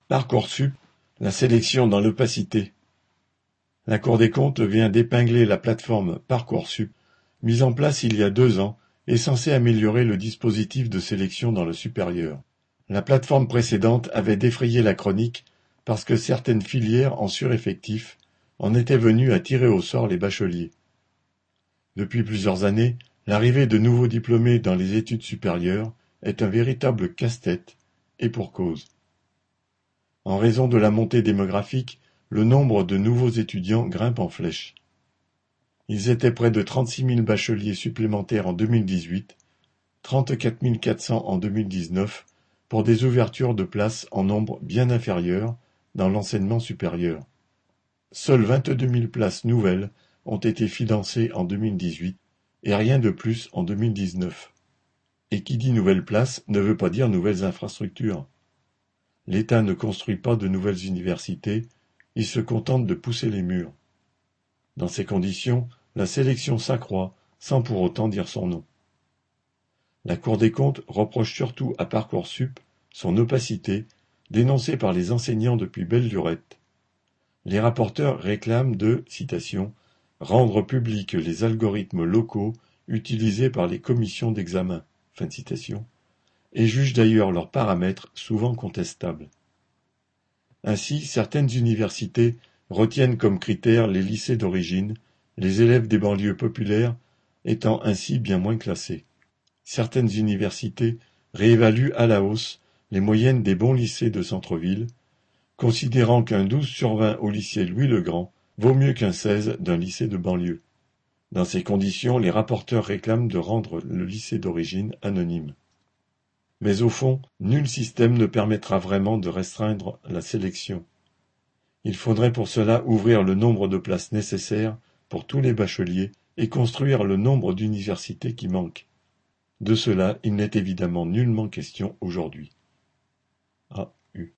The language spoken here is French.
Parcoursup, la sélection dans l'opacité. La Cour des comptes vient d'épingler la plateforme Parcoursup, mise en place il y a 2 ans et censée améliorer le dispositif de sélection dans le supérieur. La plateforme précédente avait défrayé la chronique parce que certaines filières en sureffectif en étaient venues à tirer au sort les bacheliers. Depuis plusieurs années, l'arrivée de nouveaux diplômés dans les études supérieures est un véritable casse-tête, et pour cause. En raison de la montée démographique, le nombre de nouveaux étudiants grimpe en flèche. Ils étaient près de 36 000 bacheliers supplémentaires en 2018, 34 400 en 2019, pour des ouvertures de places en nombre bien inférieur dans l'enseignement supérieur. Seules 22 000 places nouvelles ont été financées en 2018 et rien de plus en 2019. Et qui dit nouvelles places ne veut pas dire nouvelles infrastructures. L'État ne construit pas de nouvelles universités, il se contente de pousser les murs. Dans ces conditions, la sélection s'accroît sans pour autant dire son nom. La Cour des comptes reproche surtout à Parcoursup son opacité, dénoncée par les enseignants depuis belle lurette. Les rapporteurs réclament de, citation, « rendre publics les algorithmes locaux utilisés par les commissions d'examen », fin de citation, et jugent d'ailleurs leurs paramètres souvent contestables. Ainsi, certaines universités retiennent comme critère les lycées d'origine, les élèves des banlieues populaires étant ainsi bien moins classés. Certaines universités réévaluent à la hausse les moyennes des bons lycées de centre-ville, considérant qu'un 12/20 au lycée Louis-le-Grand vaut mieux qu'un 16 d'un lycée de banlieue. Dans ces conditions, les rapporteurs réclament de rendre le lycée d'origine anonyme. Mais au fond, nul système ne permettra vraiment de restreindre la sélection. Il faudrait pour cela ouvrir le nombre de places nécessaires pour tous les bacheliers et construire le nombre d'universités qui manquent. De cela, il n'est évidemment nullement question aujourd'hui.